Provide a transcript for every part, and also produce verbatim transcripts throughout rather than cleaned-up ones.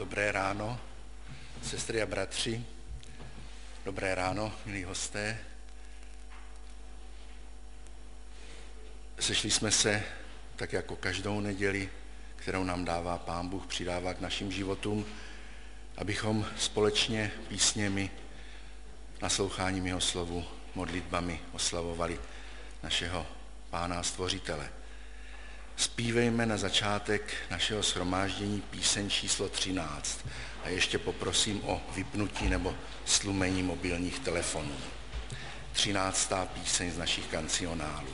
Dobré ráno, sestry a bratři, dobré ráno, milí hosté. Sešli jsme se tak jako každou neděli, kterou nám dává Pán Bůh, přidává k našim životům, abychom společně písněmi, nasloucháním jeho slovu, modlitbami oslavovali našeho Pána a Stvořitele. Zpívejme na začátek našeho shromáždění píseň číslo třináct a ještě poprosím o vypnutí nebo slumení mobilních telefonů. Třináctá píseň z našich kancionálů.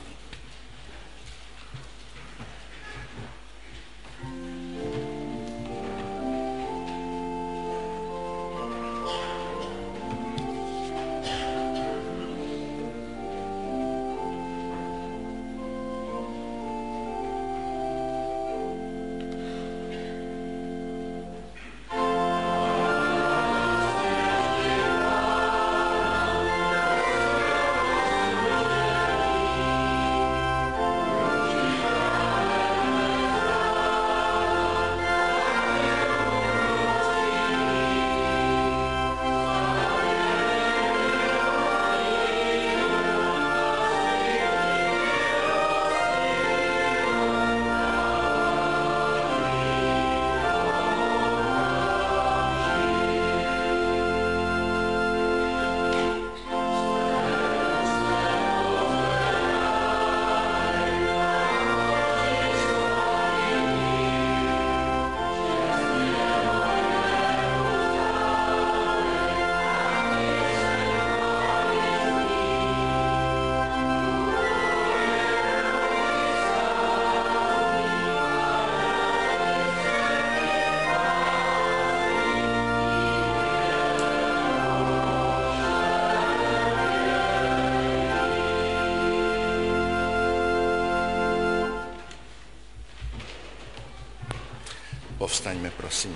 Povstaňme, prosím.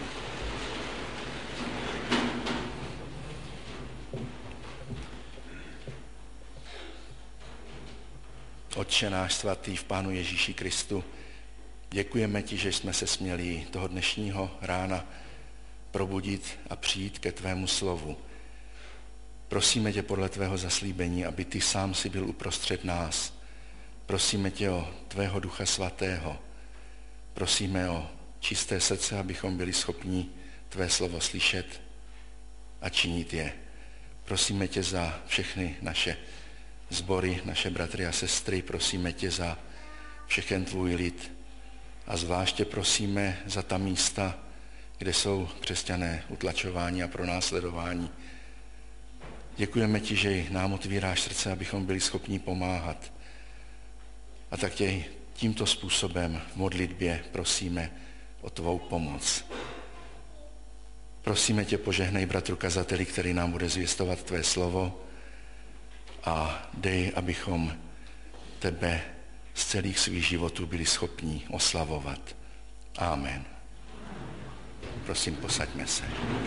Otče náš svatý v Pánu Ježíši Kristu, děkujeme ti, že jsme se směli toho dnešního rána probudit a přijít ke tvému slovu. Prosíme tě podle tvého zaslíbení, aby ty sám si byl uprostřed nás. Prosíme tě o tvého Ducha Svatého. Prosíme o čisté srdce, abychom byli schopni tvé slovo slyšet a činit je. Prosíme tě za všechny naše sbory, naše bratry a sestry, prosíme tě za všechen tvůj lid a zvláště prosíme za ta místa, kde jsou křesťané utlačováni a pronásledováni. Děkujeme ti, že nám otvíráš srdce, abychom byli schopni pomáhat. A tak tě tímto způsobem v modlitbě prosíme o tvou pomoc. Prosíme tě, požehnej bratru kazateli, který nám bude zvěstovat tvé slovo a dej, abychom tebe z celých svých životů byli schopni oslavovat. Amen. Prosím, posaďme se.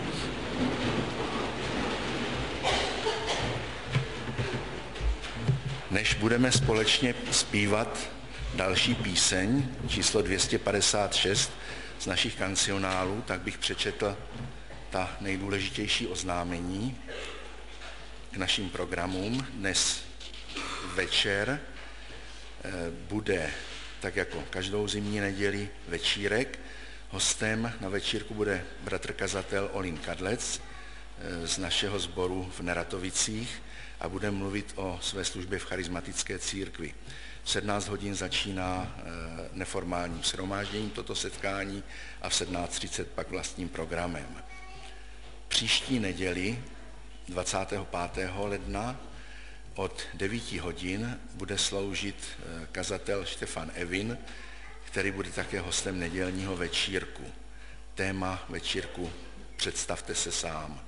Než budeme společně zpívat další píseň, číslo dvě stě padesát šest z našich kancionálů, tak bych přečetl ta nejdůležitější oznámení k našim programům. Dnes večer bude, tak jako každou zimní neděli, večírek. Hostem na večírku bude bratr kazatel Olin Kadlec z našeho sboru v Neratovicích a bude mluvit o své službě v charismatické církvi. V sedmnáct hodin začíná neformálním shromážděním toto setkání a v sedmnáct třicet pak vlastním programem. Příští neděli dvacátého pátého ledna od devíti hodin bude sloužit kazatel Štefan Evin, který bude také hostem nedělního večírku. Téma večírku Představte se sám.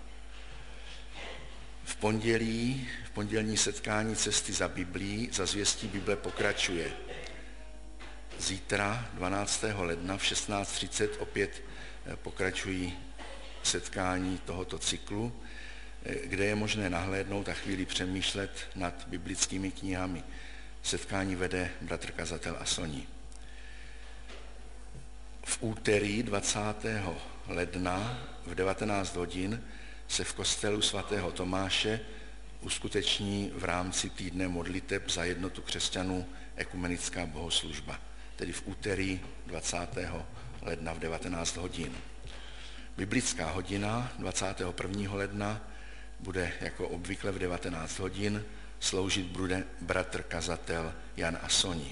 V pondělí, v pondělní setkání Cesty za Biblií, za zvěstí Bible pokračuje. Zítra, dvanáctého ledna v šestnáct třicet opět pokračují setkání tohoto cyklu, kde je možné nahlédnout a chvíli přemýšlet nad biblickými knihami. Setkání vede bratr kazatel Asoni. V úterý dvacátého ledna v devatenáct hodin se v kostelu svatého Tomáše uskuteční v rámci týdne modliteb za jednotu křesťanů ekumenická bohoslužba, tedy v úterý dvacátého ledna v devatenáct hodin. Biblická hodina dvacátého prvního ledna bude jako obvykle v devatenáct hodin, sloužit bude bratr kazatel Jan Asoni.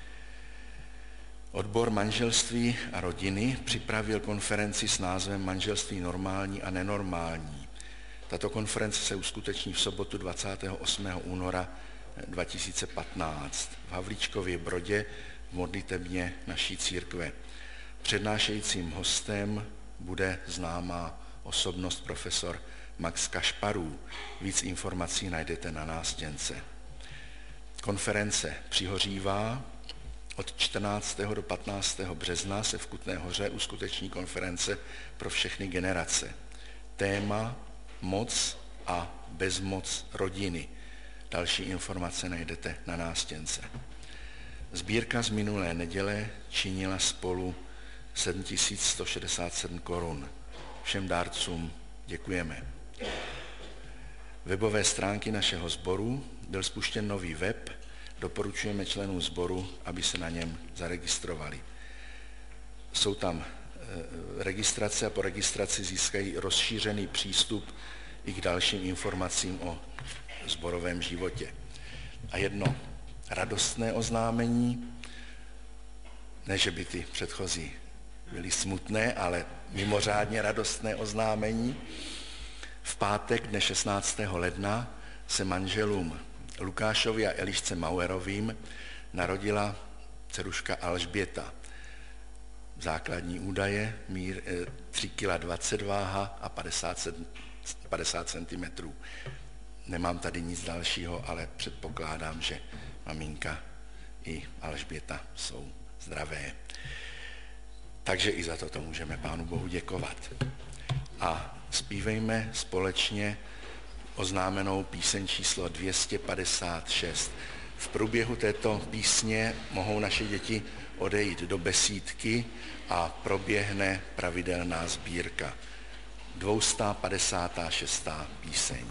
Odbor manželství a rodiny připravil konferenci s názvem Manželství normální a nenormální. Tato konference se uskuteční v sobotu dvacátého osmého února dva tisíce patnáct v Havlíčkově Brodě v modlitebně naší církve. Přednášejícím hostem bude známá osobnost profesor Max Kašparů. Víc informací najdete na nástěnce. Konference přihořívá. Od čtrnáctého do patnáctého března se v Kutné Hoře uskuteční konference pro všechny generace. Téma moc a bezmoc rodiny. Další informace najdete na nástěnce. Sbírka z minulé neděle činila spolu sedm tisíc sto šedesát sedm korun. Všem dárcům děkujeme. Webové stránky našeho sboru, byl spuštěn nový web, doporučujeme členům sboru, aby se na něm zaregistrovali. Jsou tam registrace a po registraci získají rozšířený přístup i k dalším informacím o sborovém životě. A jedno radostné oznámení, ne, že by ty předchozí byly smutné, ale mimořádně radostné oznámení. V pátek dne šestnáctého ledna se manželům Lukášovi a Elišce Mauerovým narodila dceruška Alžběta. Základní údaje, mír tři kila dvacet váha a padesát centimetrů. Nemám tady nic dalšího, ale předpokládám, že maminka i Alžběta jsou zdravé. Takže i za toto můžeme Pánu Bohu děkovat. A zpívejme společně oznámenou píseň číslo dvě stě padesát šest. V průběhu této písně mohou naše děti odejít do besídky a proběhne pravidelná sbírka. dvě stě padesát šest. píseň.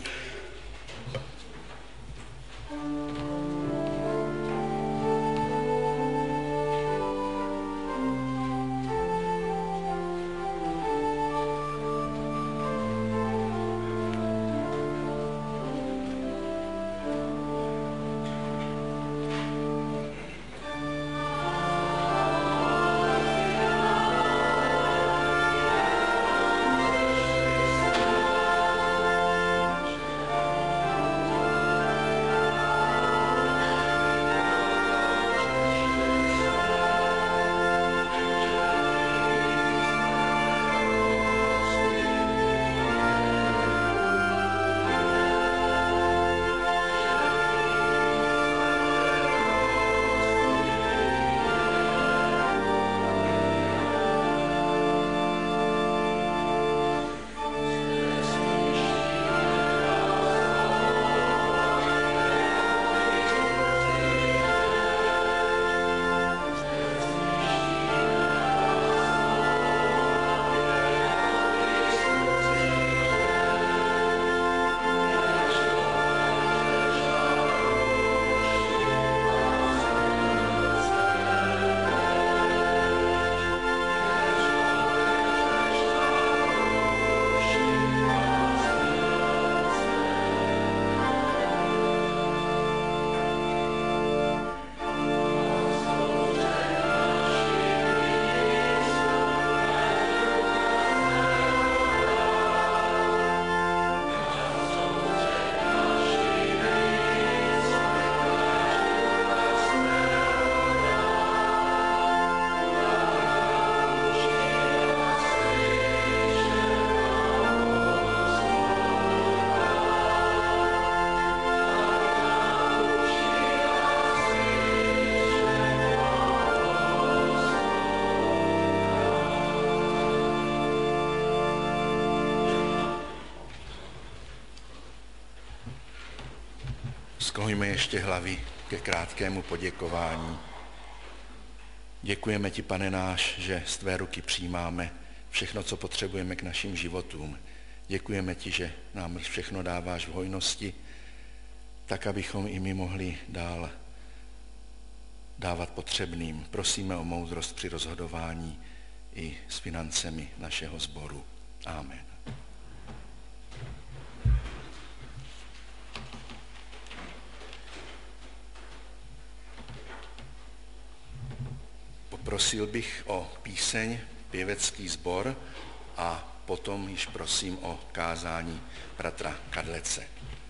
Skloňme ještě hlavy ke krátkému poděkování. Děkujeme ti, Pane náš, že z tvé ruky přijímáme všechno, co potřebujeme k našim životům. Děkujeme ti, že nám všechno dáváš v hojnosti, tak, abychom i my mohli dál dávat potřebným. Prosíme o moudrost při rozhodování i s financemi našeho sboru. Amen. Poprosil bych o píseň pěvecký sbor a potom již prosím o kázání bratra Kadlece.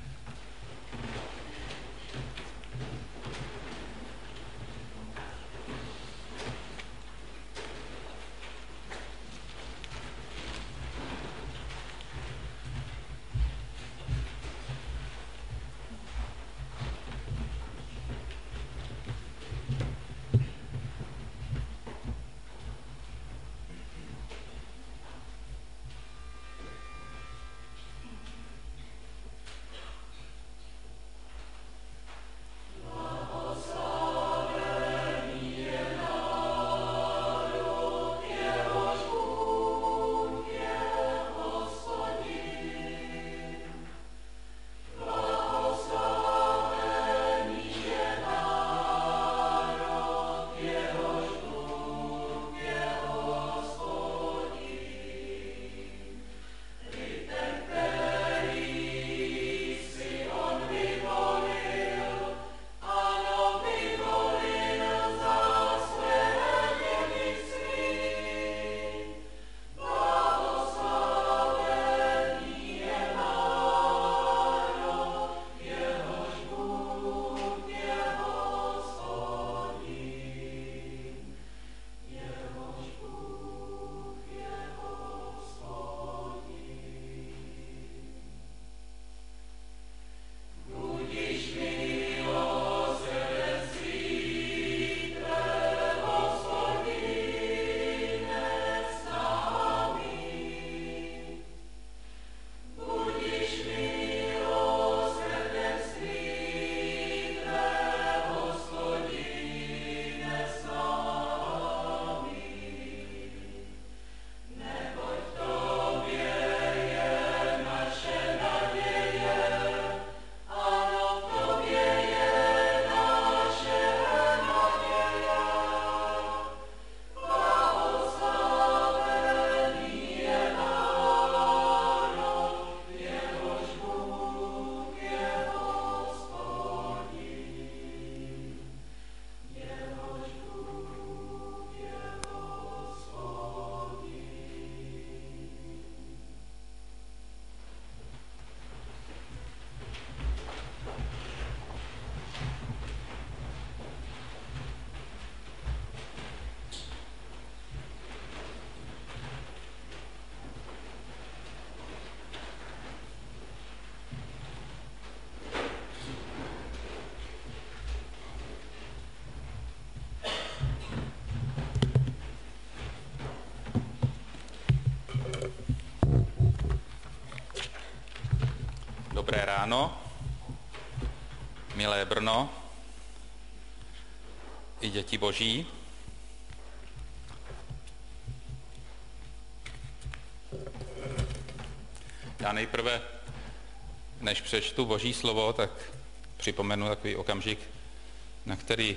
Dobré ráno, milé Brno, i děti boží. Já nejprve, než přečtu boží slovo, tak připomenu takový okamžik, na který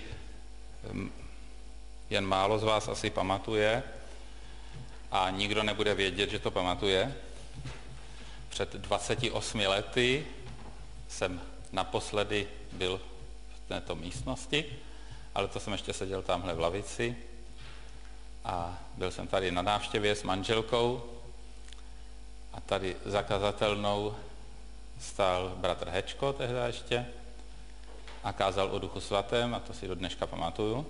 jen málo z vás asi pamatuje a nikdo nebude vědět, že to pamatuje. Před dvaceti osmi lety jsem naposledy byl v této místnosti, ale to jsem ještě seděl tamhle v lavici a byl jsem tady na návštěvě s manželkou a tady za kazatelnou stál bratr Hečko tehdy ještě a kázal o Duchu svatém a to si do dneška pamatuju.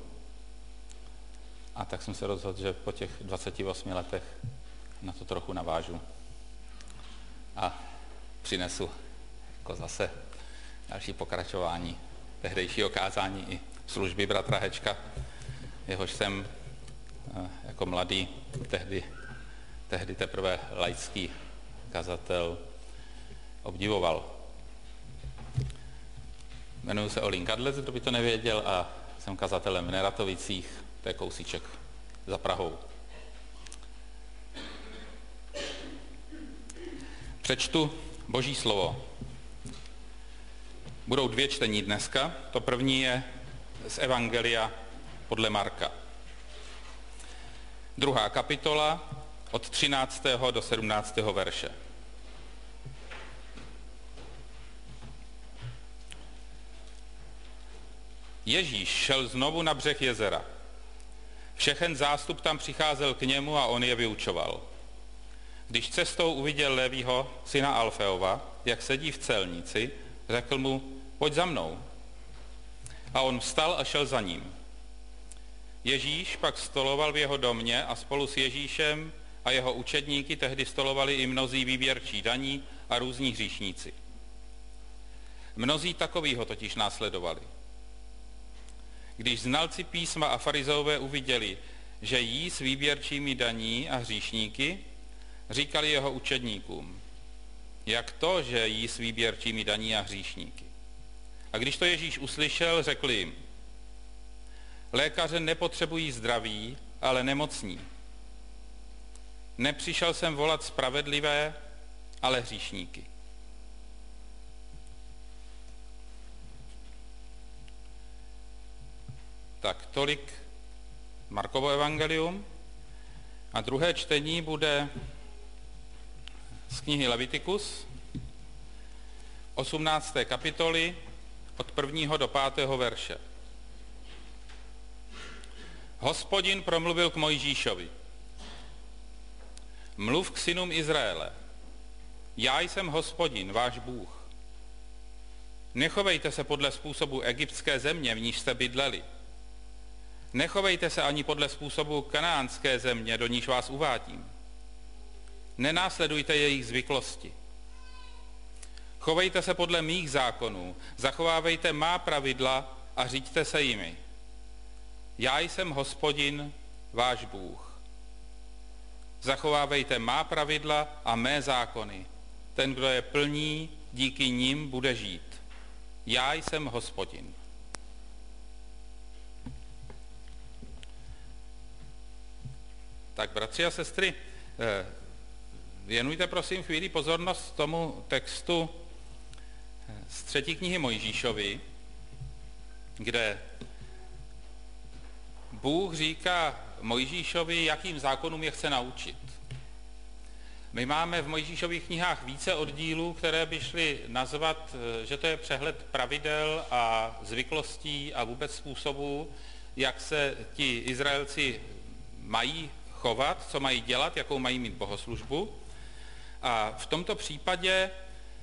A tak jsem se rozhodl, že po těch dvaceti osmi letech na to trochu navážu. A přinesu jako zase další pokračování tehdejšího kázání i služby bratra Hečka, jehož jsem jako mladý, tehdy, tehdy teprve laický kazatel obdivoval. Jmenuji se Olín Kadlec, kdo by to nevěděl, a jsem kazatelem v Neratovicích, to je kousíček za Prahou. Přečtu Boží slovo. Budou dvě čtení dneska. To první je z Evangelia podle Marka. Druhá kapitola od třináctého do sedmnáctého verše. Ježíš šel znovu na břeh jezera. Všechen zástup tam přicházel k němu a on je vyučoval. Když cestou uviděl Lévího, syna Alfeova, jak sedí v celnici, řekl mu, pojď za mnou. A on vstal a šel za ním. Ježíš pak stoloval v jeho domě a spolu s Ježíšem a jeho učedníky tehdy stolovali i mnozí výběrčí daní a různí hříšníci. Mnozí takovýho totiž následovali. Když znalci písma a farizeové uviděli, že jí s výběrčími daní a hříšníky, říkali jeho učedníkům, jak to, že jí s výběrčími daní a hříšníky. A když to Ježíš uslyšel, řekl jim, lékaře nepotřebují zdraví, ale nemocní. Nepřišel jsem volat spravedlivé, ale hříšníky. Tak tolik Markovo evangelium. A druhé čtení bude z knihy Levitikus, osmnácté kapitoly, od prvního do pátého verše. Hospodin promluvil k Mojžíšovi. Mluv k synům Izraele. Já jsem Hospodin, váš Bůh. Nechovejte se podle způsobu egyptské země, v níž jste bydleli. Nechovejte se ani podle způsobu kanánské země, do níž vás uvádím. Nenásledujte jejich zvyklosti. Chovejte se podle mých zákonů, zachovávejte má pravidla a říďte se jimi. Já jsem Hospodin, váš Bůh. Zachovávejte má pravidla a mé zákony. Ten, kdo je plní, díky nim bude žít. Já jsem Hospodin. Tak, bratři a sestry, věnujte prosím chvíli pozornost tomu textu z třetí knihy Mojžíšovi, kde Bůh říká Mojžíšovi, jakým zákonům je chce naučit. My máme v Mojžíšových knihách více oddílů, které by šly nazvat, že to je přehled pravidel a zvyklostí a vůbec způsobů, jak se ti Izraelci mají chovat, co mají dělat, jakou mají mít bohoslužbu. A v tomto případě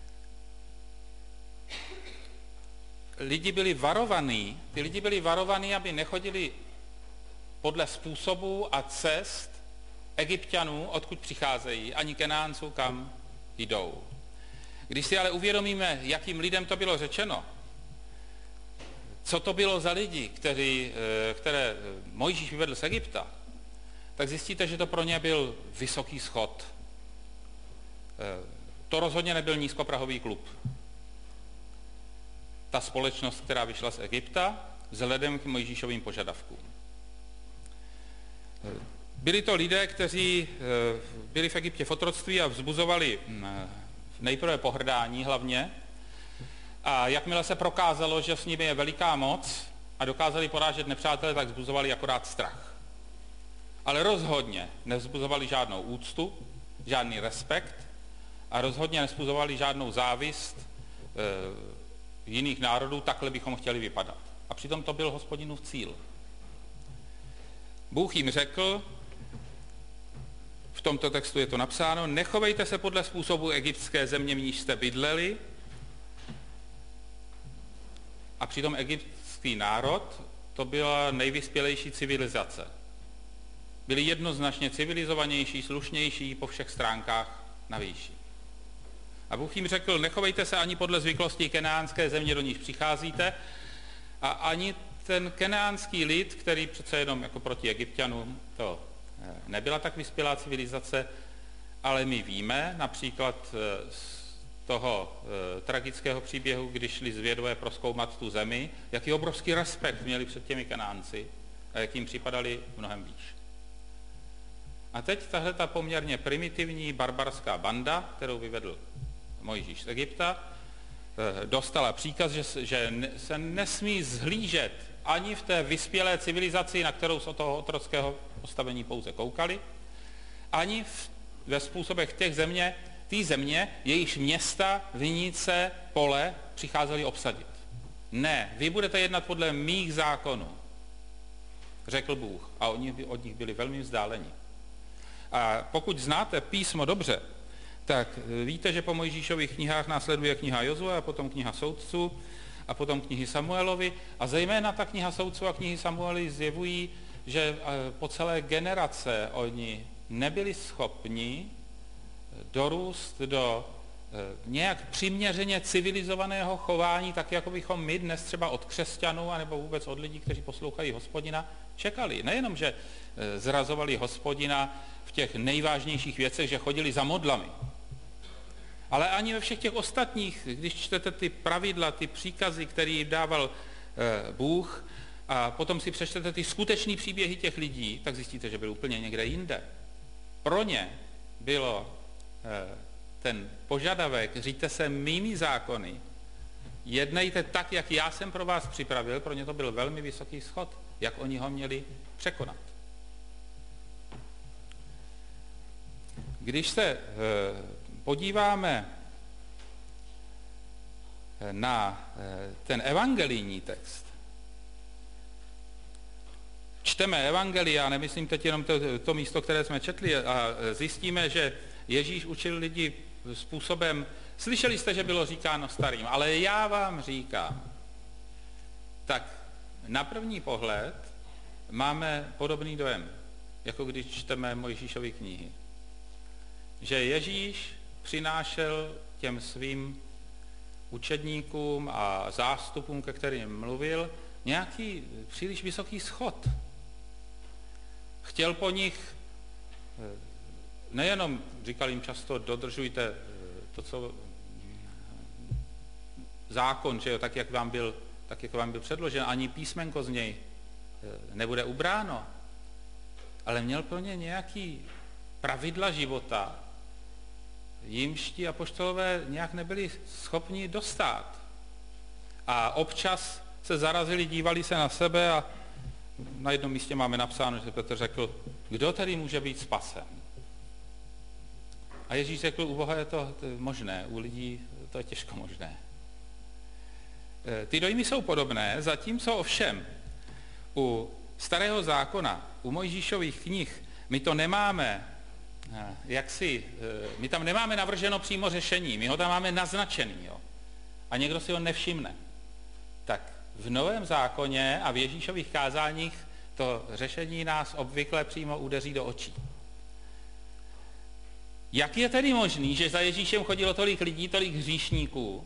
lidi byli varovaní, ty lidi byli varovaní, aby nechodili podle způsobů a cest Egypťanů, odkud přicházejí, ani Kenánců, kam jdou. Když si ale uvědomíme, jakým lidem to bylo řečeno, co to bylo za lidi, který, které Mojžíš vyvedl z Egypta, tak zjistíte, že to pro ně byl vysoký schod. To rozhodně nebyl nízkoprahový klub. Ta společnost, která vyšla z Egypta, vzhledem k Mojžíšovým požadavkům. Byli to lidé, kteří byli v Egyptě v otroctví a vzbuzovali nejprve pohrdání hlavně, a jakmile se prokázalo, že s nimi je veliká moc a dokázali porážet nepřátele, tak vzbuzovali akorát strach. Ale rozhodně nevzbuzovali žádnou úctu, žádný respekt a rozhodně nevzbuzovali žádnou závist e, jiných národů, takhle bychom chtěli vypadat. A přitom to byl Hospodinův cíl. Bůh jim řekl, v tomto textu je to napsáno, nechovejte se podle způsobu egyptské země, v níž jste bydleli. A přitom egyptský národ, to byla nejvyspělejší civilizace. Byli jednoznačně civilizovanější, slušnější, po všech stránkách na výši. A Bůh jim řekl, nechovejte se ani podle zvyklostí kenánské země, do níž přicházíte, a ani ten kenánský lid, který přece jenom jako proti Egypťanům, to nebyla tak vyspělá civilizace, ale my víme například z toho e, tragického příběhu, když šli zvědové prozkoumat tu zemi, jaký obrovský respekt měli před těmi Kanánci a jak jim připadali mnohem výš. A teď tahle ta poměrně primitivní barbarská banda, kterou vyvedl Mojžíš z Egypta, dostala příkaz, že, že se nesmí zhlížet ani v té vyspělé civilizaci, na kterou z toho otrockého postavení pouze koukali, ani v, ve způsobech těch země, té země, jejíž města, vinice, pole přicházeli obsadit. Ne, vy budete jednat podle mých zákonů, řekl Bůh, a oni od nich byli velmi vzdáleni. A pokud znáte písmo dobře, tak víte, že po Mojžíšových knihách následuje kniha Jozue a potom kniha Soudců a potom knihy Samuelovi. A zejména ta kniha Soudců a knihy Samuelovi zjevují, že po celé generace oni nebyli schopni dorůst do nějak přiměřeně civilizovaného chování, tak jako bychom my dnes třeba od křesťanů anebo vůbec od lidí, kteří poslouchají Hospodina, čekali. Nejenom, že zrazovali Hospodina v těch nejvážnějších věcech, že chodili za modlami, ale ani ve všech těch ostatních, když čtete ty pravidla, ty příkazy, které jim dával e, Bůh, a potom si přečtete ty skutečné příběhy těch lidí, tak zjistíte, že byl úplně někde jinde. Pro ně bylo e, ten požadavek, říďte se mými zákony, jednejte tak, jak já jsem pro vás připravil, pro ně to byl velmi vysoký schod, jak oni ho měli překonat. Když se e, podíváme na e, ten evangelijní text, čteme evangelia, nemyslím teď jenom to, to místo, které jsme četli, a zjistíme, že Ježíš učil lidi způsobem, slyšeli jste, že bylo říkáno starým, ale já vám říkám, tak na první pohled máme podobný dojem, jako když čteme Mojžíšovy knihy. Že Ježíš přinášel těm svým učedníkům a zástupům, ke kterým mluvil, nějaký příliš vysoký schod. Chtěl po nich, nejenom, říkal jim často, dodržujte to, co zákon, že jo, tak, jak vám byl, tak, jak vám byl předložen, ani písmenko z něj nebude ubráno, ale měl pro ně nějaký pravidla života, jimž ti apoštolové nějak nebyli schopni dostat. A občas se zarazili, dívali se na sebe a na jednom místě máme napsáno, že Petr řekl, kdo tedy může být spasen? A Ježíš řekl, u Boha je to, to je možné, u lidí to je těžko možné. Ty dojmy jsou podobné, zatímco ovšem u Starého zákona, u Mojžíšových knih, my to nemáme, jak si, my tam nemáme navrženo přímo řešení, my ho tam máme naznačený, jo. A někdo si ho nevšimne. Tak v Novém zákoně a v Ježíšových kázáních to řešení nás obvykle přímo udeří do očí. Jak je tedy možný, že za Ježíšem chodilo tolik lidí, tolik hříšníků,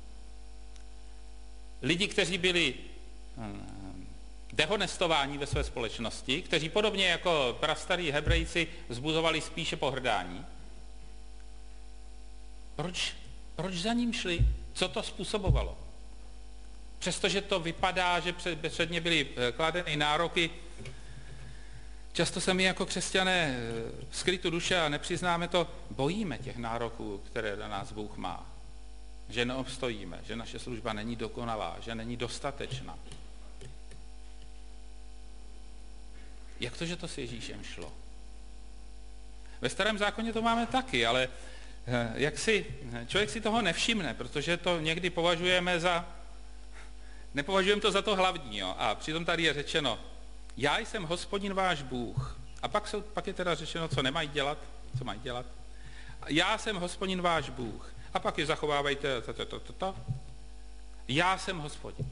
lidi, kteří byli dehonestováni ve své společnosti, kteří podobně jako prastarí Hebrejci vzbuzovali spíše pohrdání? Proč, proč za ním šli? Co to způsobovalo? Přestože to vypadá, že předně byly kladeny nároky, často se my jako křesťané v skrytu duše a nepřiznáme to, bojíme těch nároků, které na nás Bůh má. Že neobstojíme, že naše služba není dokonalá, že není dostatečná. Jak to, že to s Ježíšem šlo? Ve Starém zákoně to máme taky, ale jak si, člověk si toho nevšimne, protože to někdy považujeme za, nepovažujeme to za to hlavní, jo? A přitom tady je řečeno, já jsem Hospodin váš Bůh. A pak, jsou, pak je teda řečeno, co nemají dělat, co mají dělat. Já jsem Hospodin váš Bůh. A pak je zachovávejte to, to, to, to, to. Já jsem Hospodin.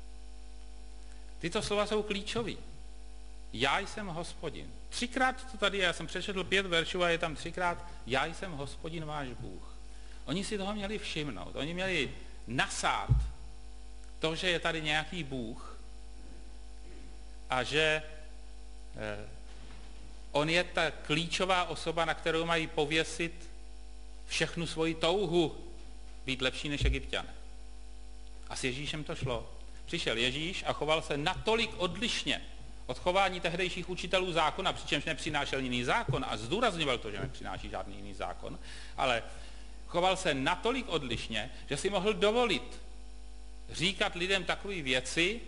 Tyto slova jsou klíčový. Já jsem Hospodin. Třikrát to tady je, já jsem přečetl pět veršů a je tam třikrát, já jsem Hospodin váš Bůh. Oni si toho měli všimnout, oni měli nasát to, že je tady nějaký Bůh a že eh, on je ta klíčová osoba, na kterou mají pověsit všechnu svoji touhu být lepší než Egypťané. A s Ježíšem to šlo. Přišel Ježíš a choval se natolik odlišně od chování tehdejších učitelů zákona, přičemž nepřinášel jiný zákon a zdůrazňoval to, že nepřináší žádný jiný zákon, ale choval se natolik odlišně, že si mohl dovolit říkat lidem takové věci,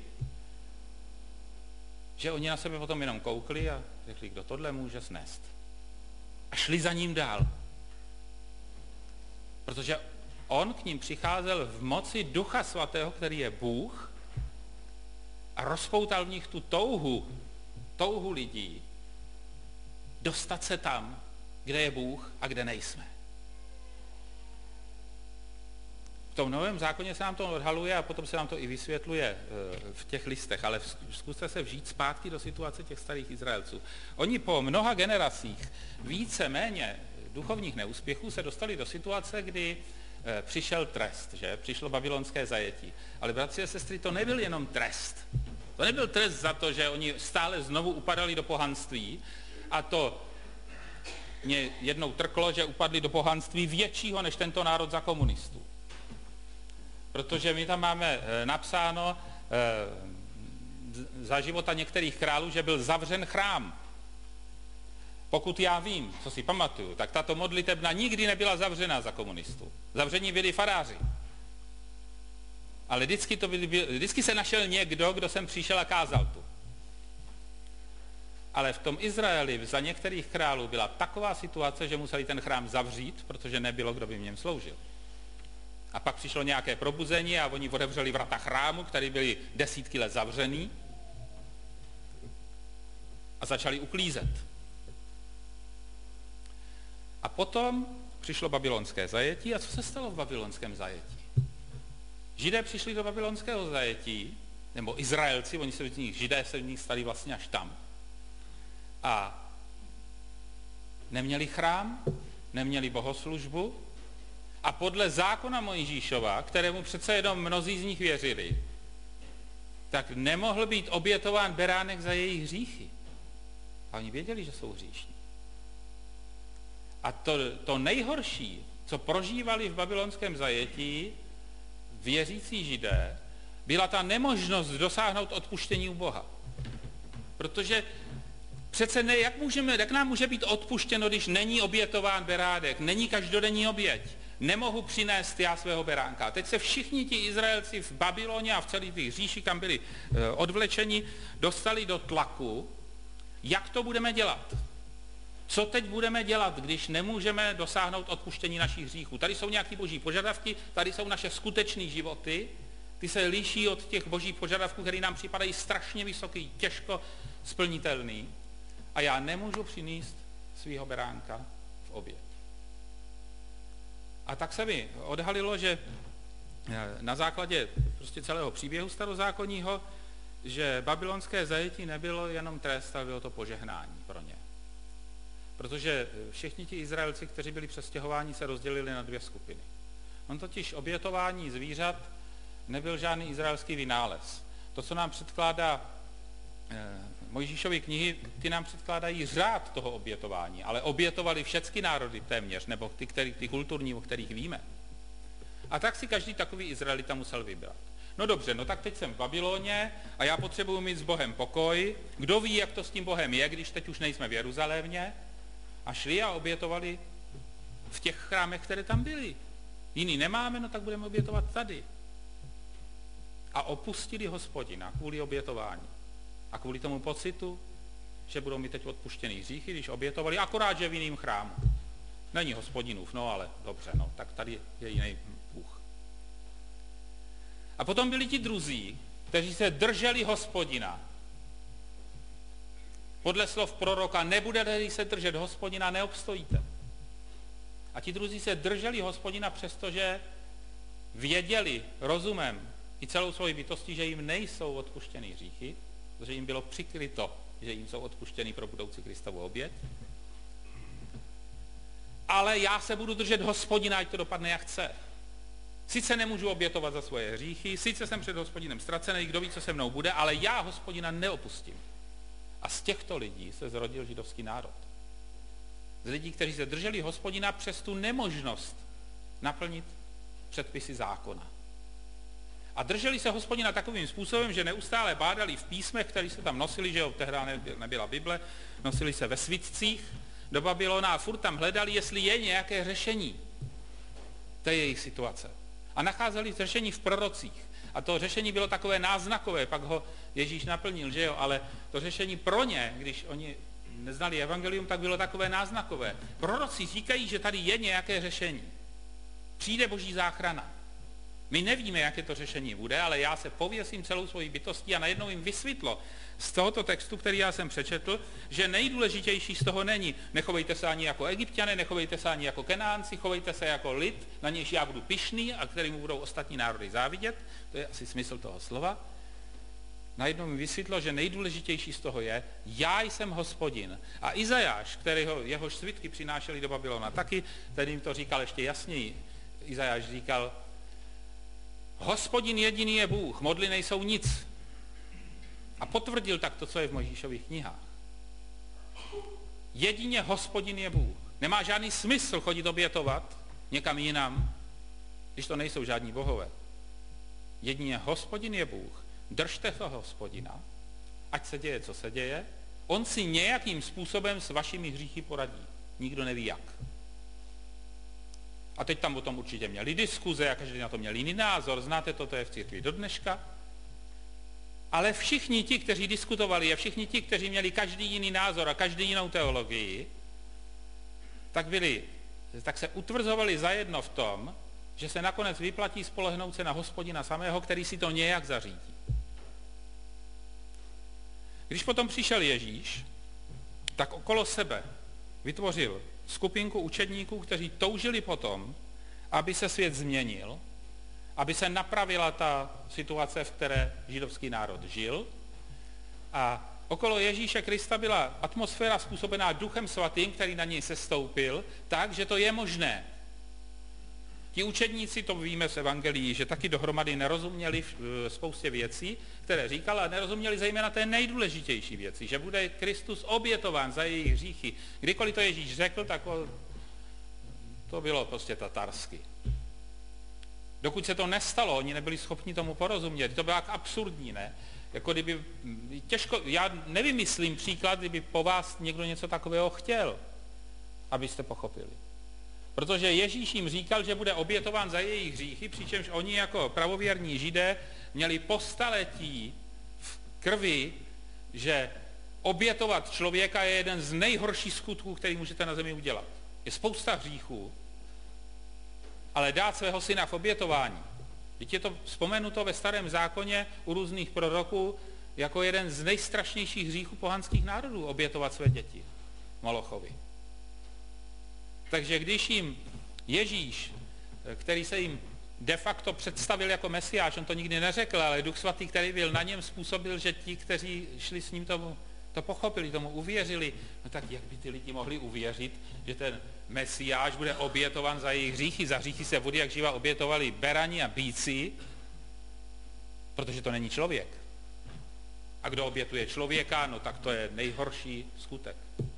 že oni na sebe potom jenom koukli a řekli, kdo tohle může snést. A šli za ním dál. Protože on k ním přicházel v moci Ducha Svatého, který je Bůh, a rozpoutal v nich tu touhu, touhu lidí, dostat se tam, kde je Bůh a kde nejsme. V tom Novém zákoně se nám to odhaluje a potom se nám to i vysvětluje v těch listech, ale zkuste se vžít zpátky do situace těch starých Izraelců. Oni po mnoha generacích více méně duchovních neúspěchů se dostali do situace, kdy přišel trest, že? Přišlo babylonské zajetí. Ale bratři a sestry, to nebyl jenom trest. To nebyl trest za to, že oni stále znovu upadali do pohanství a to mě jednou trklo, že upadli do pohanství většího než tento národ za komunistů. Protože my tam máme napsáno za života některých králů, že byl zavřen chrám. Pokud já vím, co si pamatuju, tak tato modlitebna nikdy nebyla zavřena za komunistů. Zavření byli faráři. Ale vždycky, to byli, vždycky se našel někdo, kdo sem přišel a kázal tu. Ale v tom Izraeli za některých králů byla taková situace, že museli ten chrám zavřít, protože nebylo, kdo by v něm sloužil. A pak přišlo nějaké probuzení a oni otevřeli vrata chrámu, které byly desítky let zavřený a začali uklízet. A potom přišlo babylonské zajetí. A co se stalo v babylonském zajetí? Židé přišli do babylonského zajetí, nebo Izraelci, oni se v nich, Židé se v nich stali vlastně až tam. A neměli chrám, neměli bohoslužbu a podle zákona Mojžíšova, kterému přece jenom mnozí z nich věřili, tak nemohl být obětován beránek za jejich hříchy. A oni věděli, že jsou hříšní. A to, to nejhorší, co prožívali v babylonském zajetí věřící Židé, byla ta nemožnost dosáhnout odpuštění u Boha. Protože přece ne, jak, můžeme, jak nám může být odpuštěno, když není obětován beránek, není každodenní oběť. Nemohu přinést já svého beránka. Teď se všichni ti Izraelci v Babyloně a v celých těch říši, kam byli e, odvlečeni, dostali do tlaku, jak to budeme dělat. Co teď budeme dělat, když nemůžeme dosáhnout odpuštění našich hříchů? Tady jsou nějaké boží požadavky, tady jsou naše skutečné životy, ty se liší od těch božích požadavků, které nám připadají strašně vysoký, těžko splnitelný. A já nemůžu přinést svého beránka v oběd. A tak se mi odhalilo, že na základě prostě celého příběhu starozákonního, že babylonské zajetí nebylo jenom trest, ale bylo to požehnání pro ně. Protože všichni ti Izraelci, kteří byli přestěhováni, se rozdělili na dvě skupiny. On totiž obětování zvířat nebyl žádný izraelský vynález. To, co nám předkládá eh, Mojžíšovy knihy, ty nám předkládají řád toho obětování, ale obětovali všechny národy téměř, nebo ty, který, ty kulturní, o kterých víme. A tak si každý takový Izraelita musel vybrat. No dobře, no tak teď jsem v Babyloně a já potřebuji mít s Bohem pokoj. Kdo ví, jak to s tím Bohem je, když teď už nejsme v Jeruzalémě? A šli a obětovali v těch chrámech, které tam byly. Jiný nemáme, no tak budeme obětovat tady. A opustili Hospodina kvůli obětování. A kvůli tomu pocitu, že budou mít teď odpuštěný hříchy, když obětovali, akorát, že v jiným chrámu. Není Hospodinův, no ale dobře, no, tak tady je jiný Bůh. A potom byli ti druzí, kteří se drželi Hospodina. Podle slov proroka, nebudete se držet Hospodina, neobstojíte. A ti druzí se drželi Hospodina, přestože věděli rozumem i celou svoji bytostí, že jim nejsou odpuštěny hříchy, protože jim bylo přikryto, že jim jsou odpuštěny pro budoucí Kristovu oběť. Ale já se budu držet Hospodina, ať to dopadne jak chce. Sice nemůžu obětovat za svoje hříchy, sice jsem před Hospodinem ztracený, kdo ví, co se mnou bude, ale já Hospodina neopustím. A z těchto lidí se zrodil židovský národ. Z lidí, kteří se drželi Hospodina přes tu nemožnost naplnit předpisy zákona. A drželi se Hospodina takovým způsobem, že neustále bádali v písmech, které se tam nosili, že jo, tehdy nebyla Bible, nosili se ve svitcích do Babylona a furt tam hledali, jestli je nějaké řešení té jejich situace. A nacházeli řešení v prorocích. A to řešení bylo takové náznakové, pak ho Ježíš naplnil, že jo, ale to řešení pro ně, když oni neznali evangelium, tak bylo takové náznakové. Proroci říkají, že tady je nějaké řešení. Přijde Boží záchrana. My nevíme, jaké to řešení bude, ale já se pověsím celou svojí bytostí a najednou jim vysvětlo z tohoto textu, který já jsem přečetl, že nejdůležitější z toho není nechovejte se ani jako Egypťané, nechovejte se ani jako Kenánci, chovejte se jako lid, na nějž já budu pyšný a kterému budou ostatní národy závidět. To je asi smysl toho slova. Najednou mi vysvětlo, že nejdůležitější z toho je, já jsem Hospodin. A Izajáš, kterého jehož svitky přinášeli do Babylona, taky, ten jim to říkal ještě jasněji. Izajáš říkal, Hospodin jediný je Bůh, modly nejsou nic. A potvrdil tak to, co je v Mojžíšových knihách. Jedině Hospodin je Bůh. Nemá žádný smysl chodit obětovat někam jinam, když to nejsou žádní bohové. Jedině Hospodin je Bůh. Držte toho Hospodina, ať se děje, co se děje. On si nějakým způsobem s vašimi hříchy poradí. Nikdo neví jak. A teď tam o tom určitě měli diskuze a každý na to měl jiný názor. Znáte to, to je v církvi do dneška. Ale všichni ti, kteří diskutovali a všichni ti, kteří měli každý jiný názor a každý jinou teologii, tak, byli, tak se utvrzovali zajedno v tom, že se nakonec vyplatí spolehnout se na Hospodina samého, který si to nějak zařídí. Když potom přišel Ježíš, tak okolo sebe vytvořil skupinku učedníků, kteří toužili potom, aby se svět změnil, aby se napravila ta situace, v které židovský národ žil. A okolo Ježíše Krista byla atmosféra způsobená Duchem Svatým, který na něj sestoupil, tak, že to je možné. Ti učedníci, to víme z evangelií, že taky dohromady nerozuměli spoustě věcí, které říkal, a nerozuměli zejména té nejdůležitější věci, že bude Kristus obětován za jejich hříchy. Kdykoliv to Ježíš řekl, tak to bylo prostě tatarsky. Dokud se to nestalo, oni nebyli schopni tomu porozumět. To bylo jak absurdní, ne? Jako kdyby, těžko, já nevymyslím příklad, kdyby po vás někdo něco takového chtěl, abyste pochopili. Protože Ježíš jim říkal, že bude obětován za jejich hříchy, přičemž oni jako pravověrní Židé měli po staletí v krvi, že obětovat člověka je jeden z nejhorších skutků, který můžete na zemi udělat. Je spousta hříchů, ale dát svého syna v obětování. Teď je to vzpomenuto ve Starém zákoně u různých proroků jako jeden z nejstrašnějších hříchů pohanských národů, obětovat své děti Molochovi. Takže když jim Ježíš, který se jim de facto představil jako Mesiáš, on to nikdy neřekl, ale Duch Svatý, který byl na něm, způsobil, že ti, kteří šli s ním, tomu, to pochopili, tomu uvěřili. No tak jak by ty lidi mohli uvěřit, že ten Mesiáš bude obětovan za jejich hříchy? Za hříchy se vody jak živa obětovali berani a býci, protože to není člověk. A kdo obětuje člověka, no tak to je nejhorší skutek.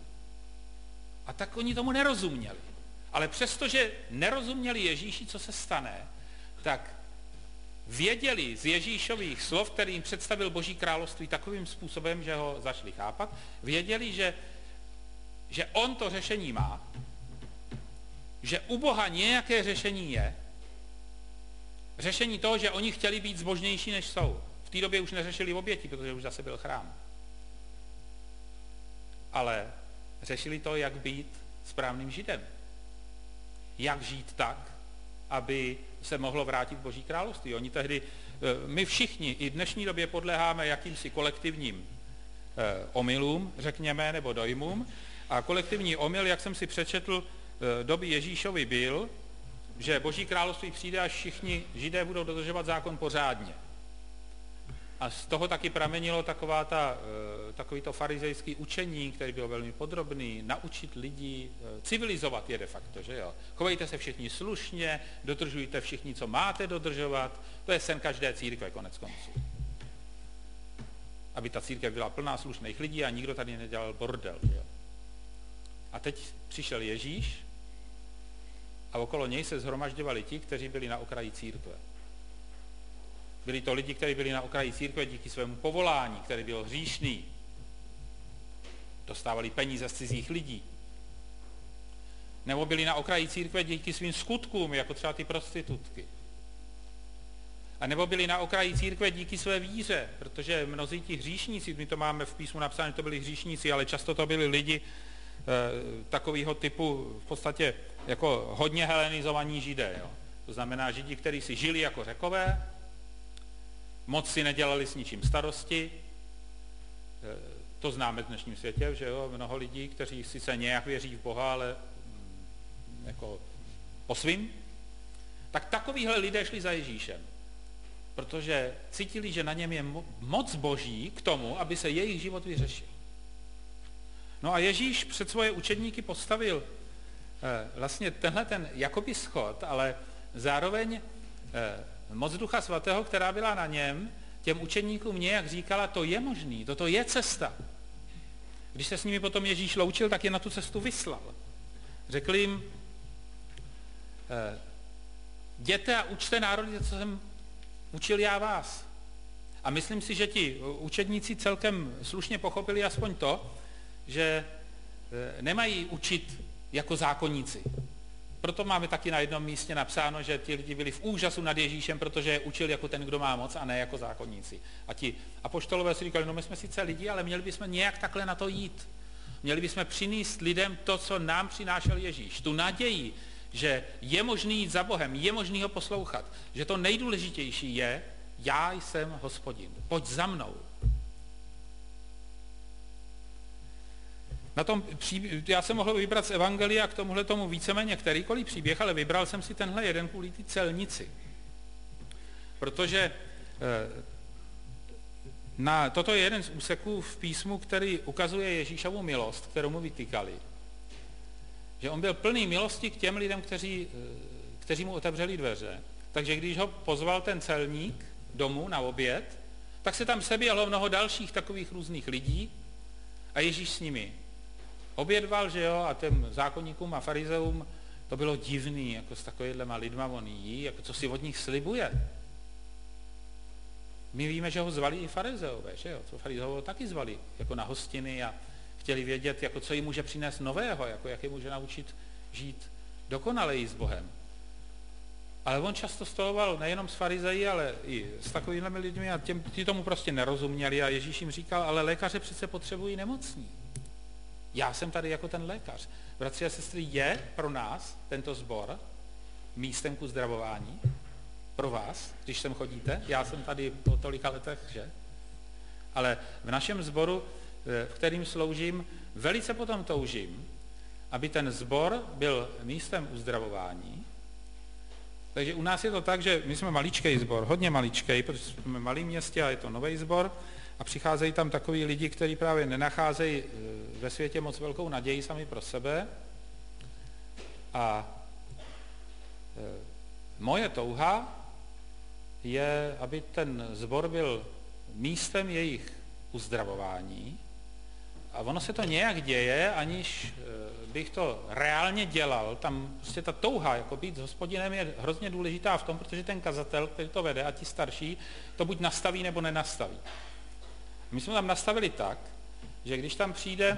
A tak oni tomu nerozuměli. Ale přestože nerozuměli Ježíši, co se stane, tak věděli z Ježíšových slov, který jim představil Boží království takovým způsobem, že ho začali chápat, věděli, že, že on to řešení má, že u Boha nějaké řešení je, řešení toho, že oni chtěli být zbožnější, než jsou. V té době už neřešili oběti, protože už zase byl chrám. Ale řešili to, jak být správným Židem. Jak žít tak, aby se mohlo vrátit Boží království. Oni tehdy, my všichni i v dnešní době podléháme jakýmsi kolektivním eh, omylům, řekněme, nebo dojmům. A kolektivní omyl, jak jsem si přečetl, eh, doby Ježíšovi byl, že Boží království přijde, až všichni Židé budou dodržovat zákon pořádně. A z toho taky pramenilo taková ta, takový to farizejský učení, který byl velmi podrobný, naučit lidi, civilizovat je de facto, že jo. Chovejte se všichni slušně, dodržujte všichni, co máte dodržovat. To je sen každé církve, konec konců. Aby ta církev byla plná slušných lidí a nikdo tady nedělal bordel, že jo. A teď přišel Ježíš a okolo něj se shromažďovali ti, kteří byli na okraji církve. Byli to lidi, kteří byli na okraji církve díky svému povolání, který byl hříšný. Dostávali peníze z cizích lidí. Nebo byli na okraji církve díky svým skutkům, jako třeba ty prostitutky. A nebo byli na okraji církve díky své víře, protože mnozí ti hříšníci, my to máme v písmu napsáno, že to byli hříšníci, ale často to byli lidi e, takového typu, v podstatě jako hodně helenizovaní židé. Jo. To znamená židi, kteří si žili jako Řekové, moc si nedělali s ničím starosti. E, to známe v dnešním světě, že jo, mnoho lidí, kteří sice nějak věří v Boha, ale mm, jako po svým. Tak takovýhle lidé šli za Ježíšem. Protože cítili, že na něm je moc boží k tomu, aby se jejich život vyřešil. No a Ježíš před svoje učedníky postavil eh, vlastně tenhle ten jakoby schod, ale zároveň eh, moc Ducha Svatého, která byla na něm, těm učedníkům nějak říkala, to je možný, toto je cesta. Když se s nimi potom Ježíš loučil, tak je na tu cestu vyslal. Řekl jim, eh, jděte a učte národy, co jsem učil já vás. A myslím si, že ti učedníci celkem slušně pochopili aspoň to, že nemají učit jako zákonníci. Proto máme taky na jednom místě napsáno, že ti lidi byli v úžasu nad Ježíšem, protože je učil jako ten, kdo má moc, a ne jako zákonníci. A ti apoštolové si říkali, no my jsme sice lidi, ale měli bychom nějak takhle na to jít. Měli bychom přinést lidem to, co nám přinášel Ježíš. Tu naději, že je možný jít za Bohem, je možný ho poslouchat, že to nejdůležitější je, já jsem Hospodin, pojď za mnou. Na tom příběh, já jsem mohl vybrat z Evangelia k tomuhle tomu víceméně kterýkoliv příběh, ale vybral jsem si tenhle jeden kvůli té celnici. Protože na, toto je jeden z úseků v písmu, který ukazuje Ježíšovu milost, kterou mu vytýkali. Že on byl plný milosti k těm lidem, kteří, kteří mu otevřeli dveře. Takže když ho pozval ten celník domů na oběd, tak se tam seběhlo mnoho dalších takových různých lidí a Ježíš s nimi obědval, že jo, a těm zákonníkům a farizeům to bylo divný, jako s takovýhlema lidma on jí, jako co si od nich slibuje. My víme, že ho zvali i farizeové, že jo, co farizeové taky zvali, jako na hostiny a chtěli vědět, jako co jim může přinést nového, jako jak je může naučit žít dokonaleji s Bohem. Ale on často stoloval nejenom s farizeji, ale i s takovými lidmi a těm, ti tomu prostě nerozuměli a Ježíš jim říkal, ale lékaře přece potřebují nemocní. Já jsem tady jako ten lékař. Bratři a sestry, je pro nás tento sbor místem k uzdravování? Pro vás, když sem chodíte? Já jsem tady po tolika letech, že? Ale v našem sboru, v kterým sloužím, velice potom toužím, aby ten sbor byl místem uzdravování. Takže u nás je to tak, že my jsme maličkej sbor, hodně maličkej, protože jsme v malém městě a je to nový sbor a přicházejí tam takoví lidi, kteří právě nenacházejí ve světě moc velkou naději sami pro sebe. A moje touha je, aby ten sbor byl místem jejich uzdravování. A ono se to nějak děje, aniž bych to reálně dělal. Tam prostě ta touha, jako být s Hospodinem, je hrozně důležitá v tom, protože ten kazatel, který to vede, a ti starší, to buď nastaví, nebo nenastaví. My jsme tam nastavili tak, že když tam přijde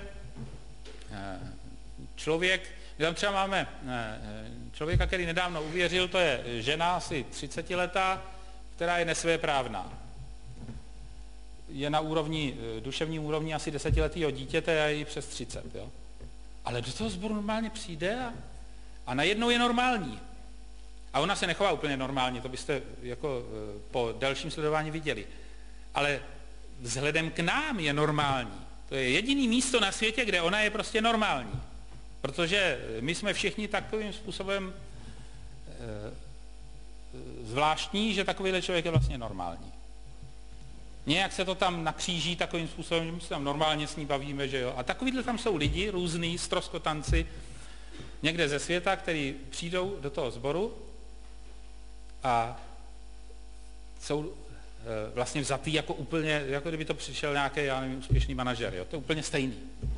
člověk, tam třeba máme člověka, který nedávno uvěřil, to je žena asi třicetiletá, která je nesvéprávná. Je na úrovni, duševní úrovni asi desetiletého dítěte a je jí přes třicet. Jo? Ale do toho sboru normálně přijde a, a najednou je normální. A ona se nechová úplně normálně, to byste jako po delším sledování viděli. Ale vzhledem k nám je normální. To je jediný místo na světě, kde ona je prostě normální. Protože my jsme všichni takovým způsobem e, zvláštní, že takovýhle člověk je vlastně normální. Nějak se to tam nakříží takovým způsobem, že my se tam normálně s ní bavíme, že jo. A takovýhle tam jsou lidi, různý stroskotanci, někde ze světa, kteří přijdou do toho sboru a jsou e, vlastně vzatý jako úplně, jako kdyby to přišel nějaký, já nevím, úspěšný manažer, jo. To je úplně stejný.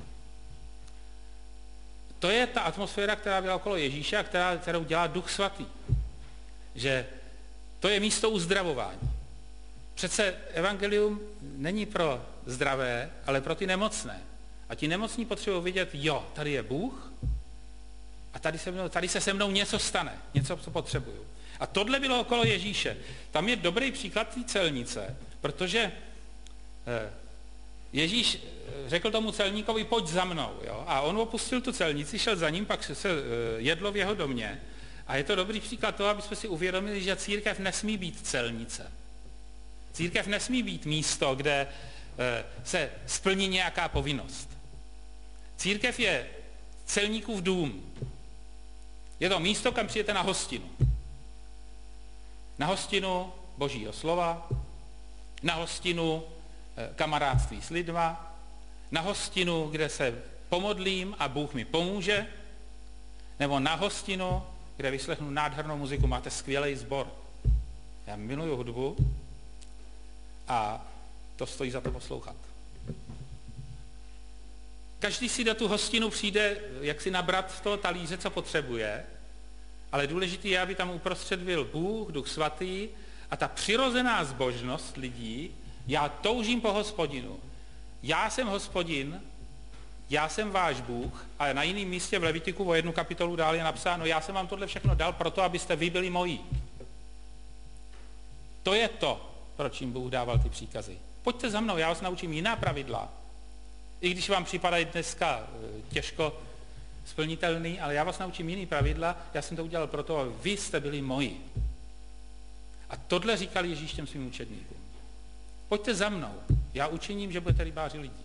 To je ta atmosféra, která byla okolo Ježíše a která, kterou dělá Duch Svatý. Že to je místo uzdravování. Přece evangelium není pro zdravé, ale pro ty nemocné. A ti nemocní potřebují vidět, jo, tady je Bůh a tady se, mnou, tady se se mnou něco stane, něco, co potřebuju. A tohle bylo okolo Ježíše. Tam je dobrý příklad té celnice, protože Ježíš řekl tomu celníkovi, pojď za mnou. Jo? A on opustil tu celnici, šel za ním, pak se jedlo v jeho domě. A je to dobrý příklad toho, aby jsme si uvědomili, že církev nesmí být celnice. Církev nesmí být místo, kde se splní nějaká povinnost. Církev je celníkův dům. Je to místo, kam přijete na hostinu. Na hostinu Božího slova, na hostinu kamarádství s lidma, na hostinu, kde se pomodlím a Bůh mi pomůže, nebo na hostinu, kde vyslechnu nádhernou muziku, máte skvělý sbor. Já miluju hudbu a to stojí za to poslouchat. Každý si do tu hostinu přijde, jak si nabrat z toho talíře, co potřebuje, ale důležité je, aby tam uprostřed byl Bůh, Duch Svatý a ta přirozená zbožnost lidí. Já toužím po Hospodinu. Já jsem Hospodin, já jsem váš Bůh, a na jiném místě v Levitiku o jednu kapitolu dál je napsáno, já jsem vám tohle všechno dal proto, abyste vy byli moji. To je to, proč jim Bůh dával ty příkazy. Pojďte za mnou, já vás naučím jiná pravidla. I když vám připadají dneska těžko splnitelný, ale já vás naučím jiný pravidla, já jsem to udělal proto, aby vy jste byli moji. A tohle říkal Ježíš těm svým učedníkům. Pojďte za mnou, já učiním, že budete rybáři lidí.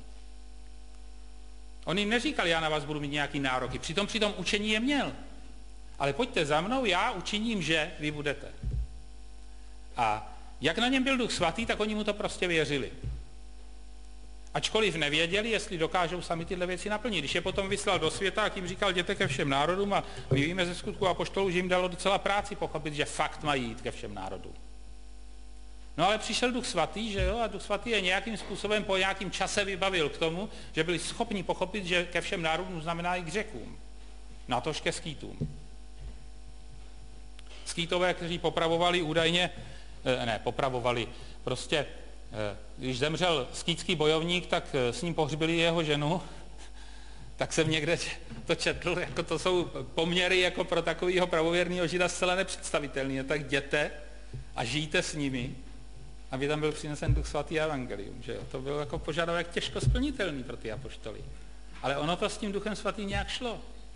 On jim neříkal, já na vás budu mít nějaký nároky, přitom při tom učení je měl. Ale pojďte za mnou, já učiním, že vy budete. A jak na něm byl Duch Svatý, tak oni mu to prostě věřili. Ačkoliv nevěděli, jestli dokážou sami tyhle věci naplnit. Když je potom vyslal do světa, a jim říkal, jděte ke všem národům, a my víme ze skutku apoštolů, že jim dalo docela práci pochopit, že fakt mají jít ke všem národům. No ale přišel Duch Svatý, že jo, a Duch Svatý je nějakým způsobem po nějakým čase vybavil k tomu, že byli schopni pochopit, že ke všem národům znamená i k Řekům. Natož ke Skýtům. Skýtové, kteří popravovali údajně, ne, popravovali, prostě, když zemřel skýtský bojovník, tak s ním pohřbili jeho ženu, tak jsem někde to četl, jako to jsou poměry jako pro takového pravověrného žida zcela nepředstavitelné. Tak jděte a žijte s nimi, aby tam byl přinesen Duch Svatý a evangelium. Že jo? To byl jako požadavek těžko splnitelný pro ty apoštoly. Ale ono to s tím Duchem Svatým nějak šlo.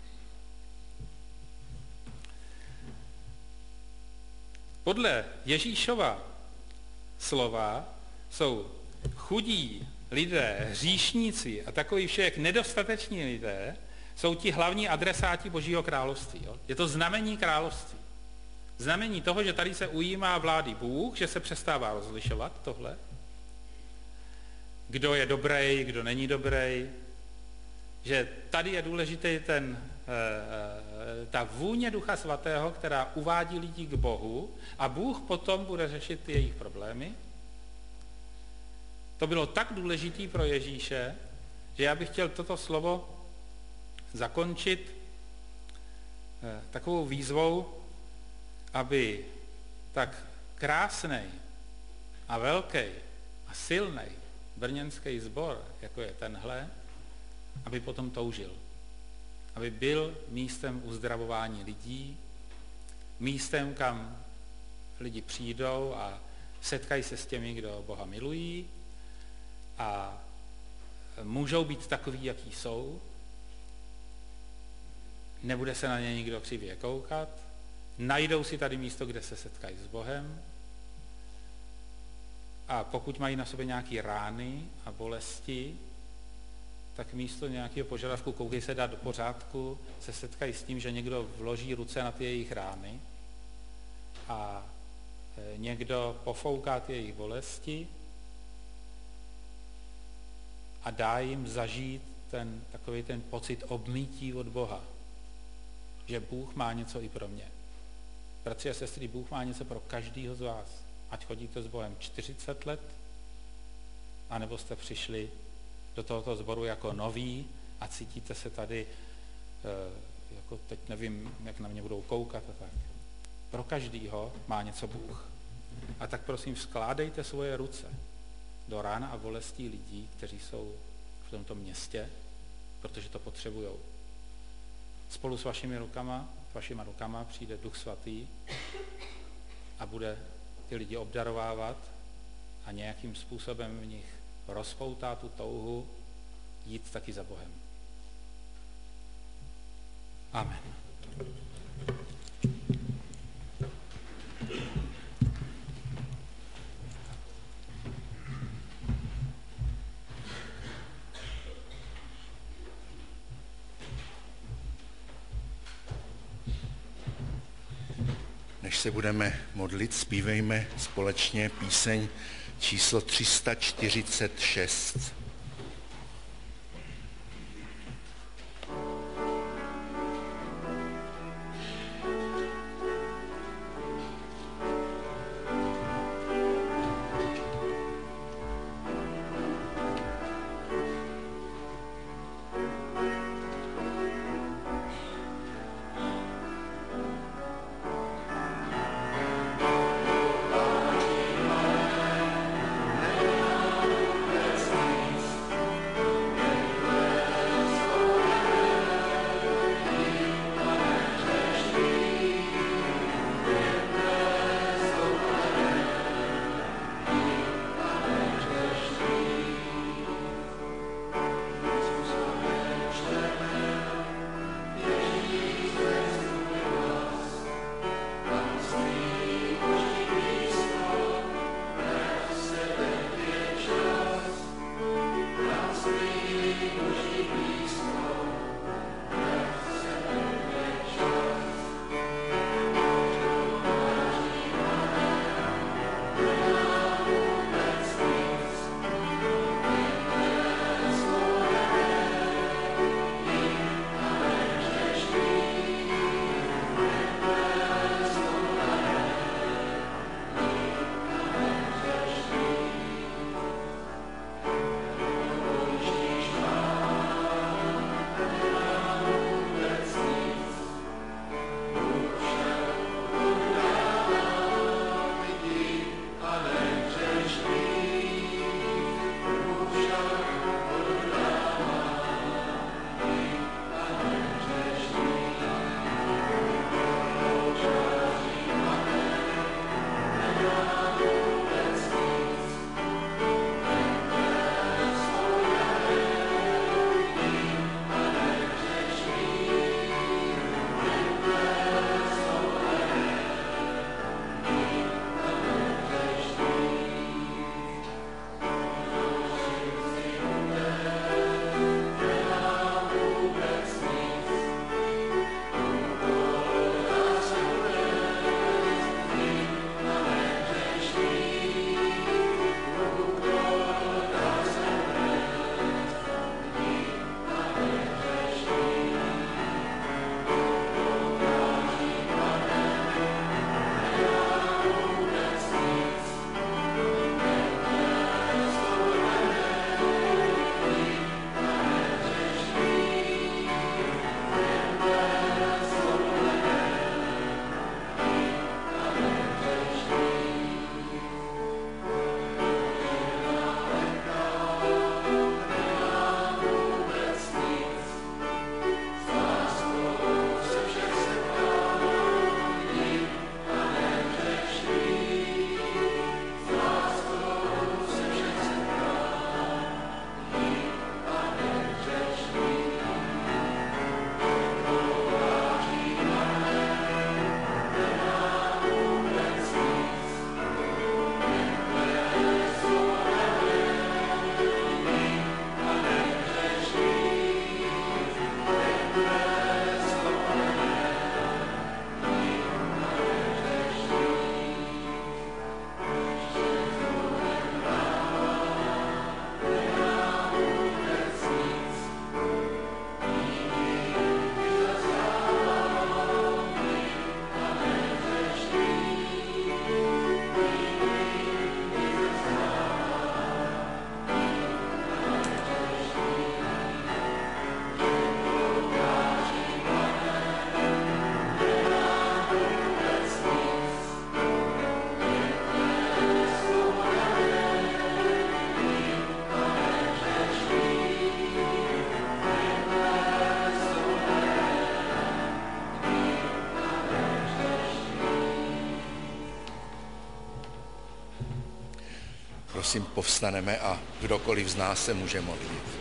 Podle Ježíšova slova jsou chudí lidé, hříšníci a takový všech nedostateční lidé, jsou ti hlavní adresáti Božího království. Jo? Je to znamení království. Znamení toho, že tady se ujímá vlády Bůh, že se přestává rozlišovat tohle. Kdo je dobrý, kdo není dobrý. Že tady je důležitý ten, ta vůně Ducha Svatého, která uvádí lidi k Bohu a Bůh potom bude řešit jejich problémy. To bylo tak důležitý pro Ježíše, že já bych chtěl toto slovo zakončit takovou výzvou, aby tak krásný a velký a silný brněnský sbor, jako je tenhle, aby potom toužil. Aby byl místem uzdravování lidí, místem, kam lidi přijdou a setkají se s těmi, kdo Boha milují a můžou být takový, jaký jsou. Nebude se na ně nikdo křivě koukat. Najdou si tady místo, kde se setkají s Bohem. A pokud mají na sobě nějaké rány a bolesti, tak místo nějakého požadavku koukej se dát do pořádku, se setkají s tím, že někdo vloží ruce na ty jejich rány a někdo pofouká ty jejich bolesti a dá jim zažít ten, takový ten pocit obmýtí od Boha, že Bůh má něco i pro mě. Bratři a sestry, Bůh má něco pro každýho z vás. Ať chodíte s Bohem čtyřicet let, anebo jste přišli do tohoto sboru jako noví a cítíte se tady, jako teď nevím, jak na mě budou koukat a tak. Pro každýho má něco Bůh. A tak prosím, vzkládejte svoje ruce do rána a bolestí lidí, kteří jsou v tomto městě, protože to potřebují. Spolu s vašimi rukama, vašima rukama přijde Duch Svatý a bude ty lidi obdarovávat a nějakým způsobem v nich rozpoutá tu touhu jít taky za Bohem. Amen. Než se budeme modlit, zpívejme společně píseň číslo tři sta čtyřicet šest. Thank you. prosím, povstaneme a kdokoliv z nás se může modlit.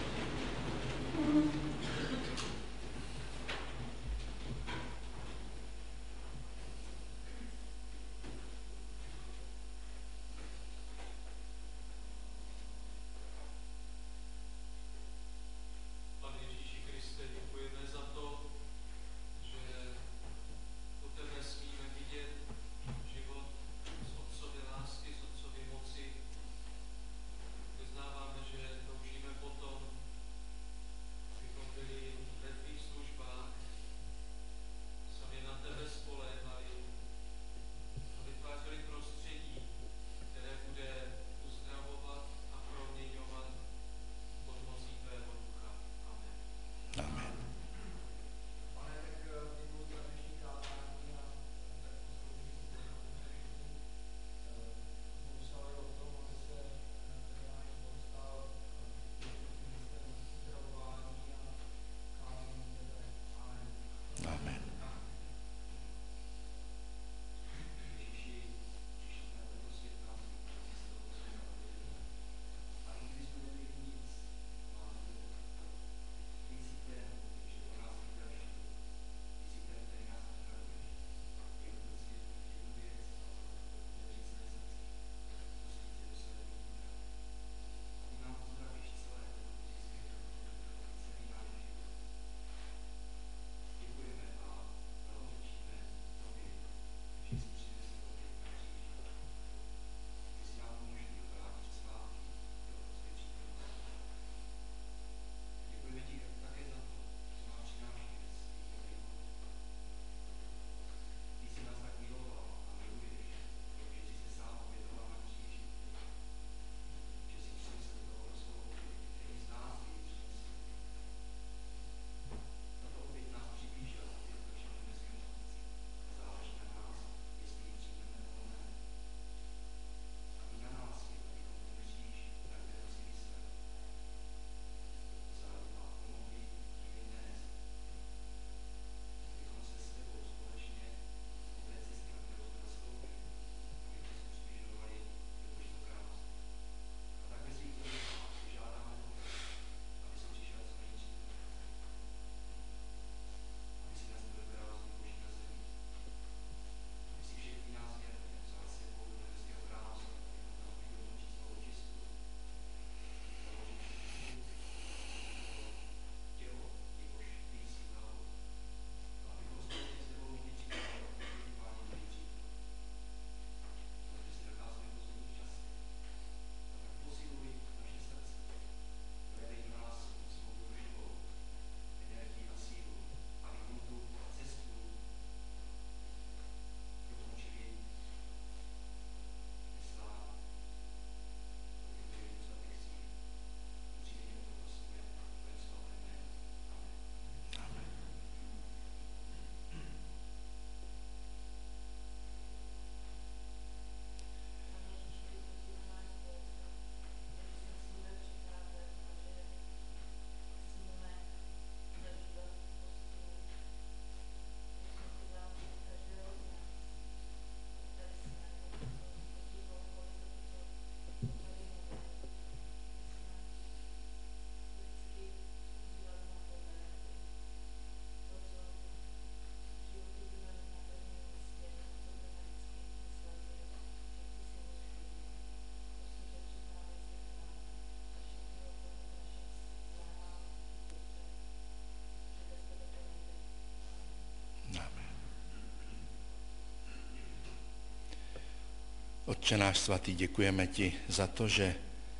Otče náš svatý, děkujeme ti za to, že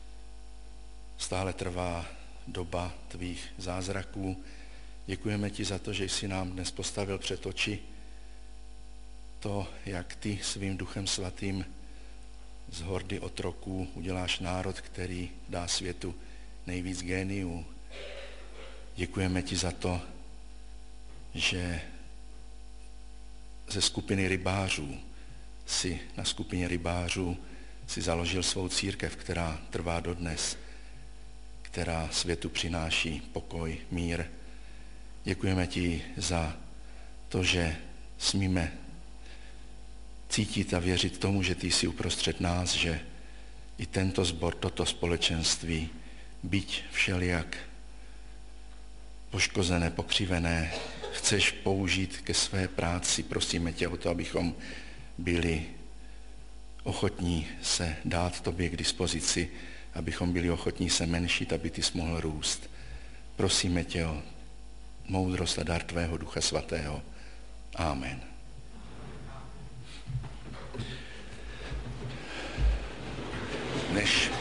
stále trvá doba tvých zázraků. Děkujeme ti za to, že jsi nám dnes postavil před oči to, jak ty svým Duchem svatým z hordy otroků uděláš národ, který dá světu nejvíc géniů. Děkujeme ti za to, že ze skupiny rybářů si na skupině rybářů si založil svou církev, která trvá dodnes, která světu přináší pokoj, mír. Děkujeme ti za to, že smíme cítit a věřit tomu, že ty jsi uprostřed nás, že i tento sbor, toto společenství, byť všelijak poškozené, pokřivené, chceš použít ke své práci. Prosíme tě o to, abychom byli ochotní se dát tobě k dispozici, abychom byli ochotní se menšit, aby ty jsi mohl růst. Prosíme tě o moudrost a dar tvého Ducha Svatého. Amen. Než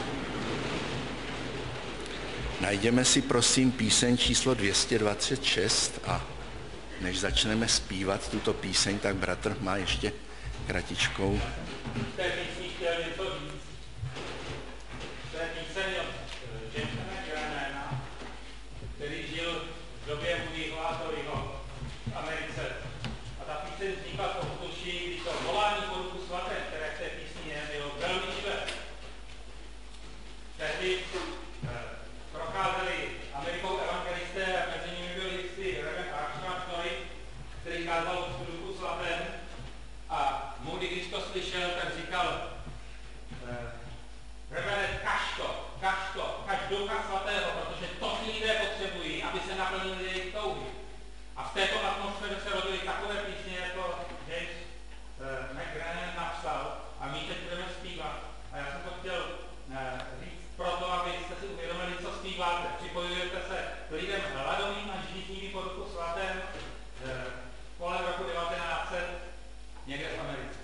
najdeme si prosím píseň číslo dvě stě dvacet šest a než začneme zpívat tuto píseň, tak bratr má ještě kratičkou. V té písni chtěl něco říct. To je píseň od Jamesa McGrannana, který žil v době Woody Guthrie v Americe. A ta píseň vznikla v ovzduší, kdy to volání po Duchu Svatém, které v té písni je, bylo velmi živé. Tehdy eh, procházeli Amerikou evangelisté a mezi nimi byl jistý Reverend Archibald Noy, který kázal o Duchu Svatém. A Moody, když to slyšel, tak říkal, eh, Reverend, kaž to, kaž to, kaž Ducha Svatého, protože to ti lidé potřebují, aby se naplnili jejich touhy. A v této atmosféře se rodily takové písně, jako James eh, McGrannan napsal, a my teď budeme zpívat. A já jsem to chtěl eh, říct proto, abyste si uvědomili, co zpíváte. Připojujete se k lidem hladovým a žíznivým po Duchu Svatém eh, kolem roku devatenáct set někde v Americe.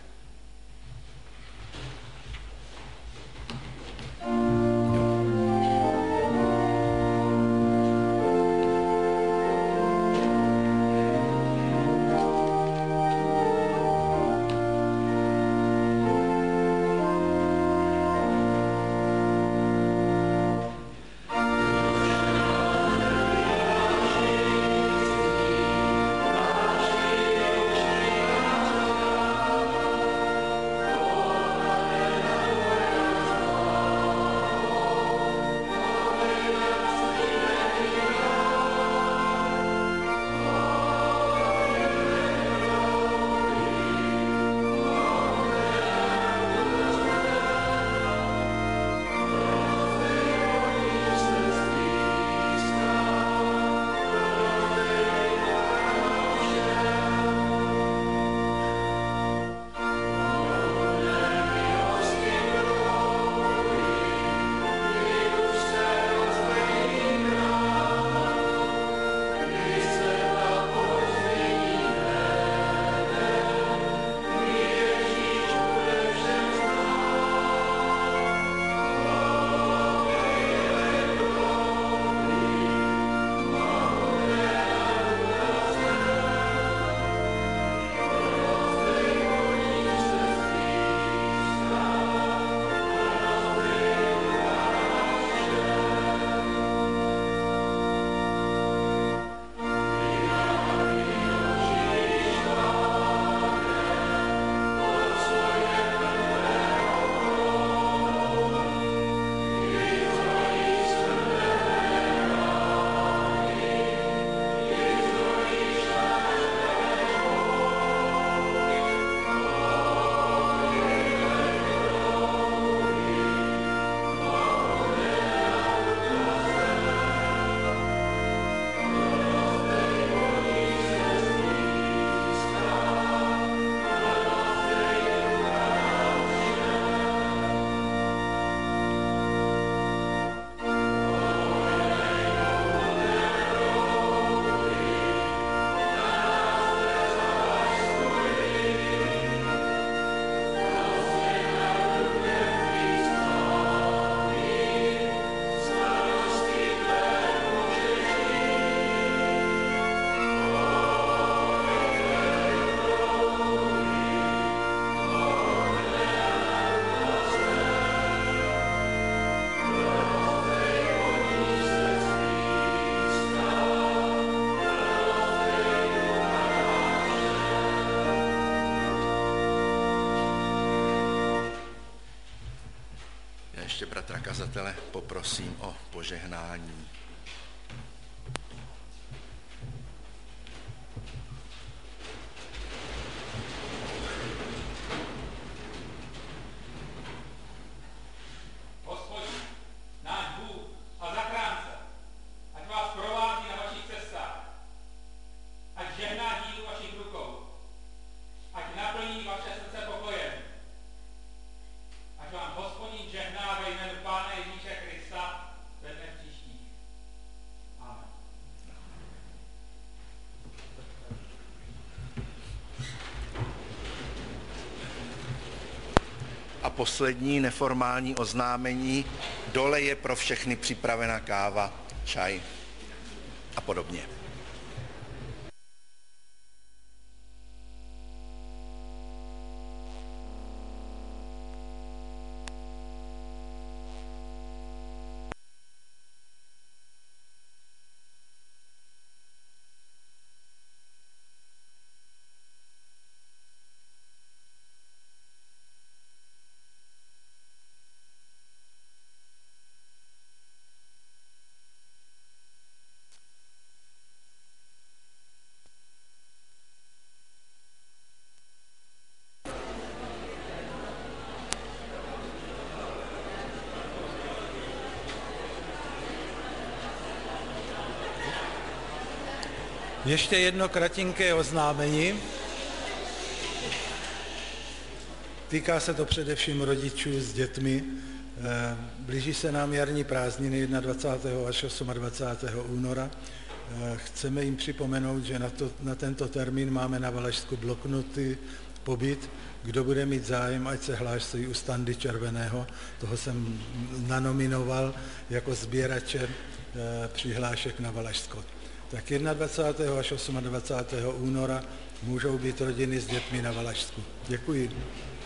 ještě bratra kazatele poprosím o požehnání. A poslední neformální oznámení. Dole je pro všechny připravena káva, čaj a podobně. Ještě jedno kratinké oznámení. Týká se to především rodičů s dětmi. Blíží se nám jarní prázdniny dvacátého prvního až dvacátého osmého února. Chceme jim připomenout, že na, to, na tento termín máme na Valašsku bloknutý pobyt. Kdo bude mít zájem, ať se hlásí u standy červeného. Toho jsem nanominoval jako sběrače přihlášek na Valašsko. Tak dvacátého prvního až dvacátého osmého února můžou být rodiny s dětmi na Valašsku. Děkuji.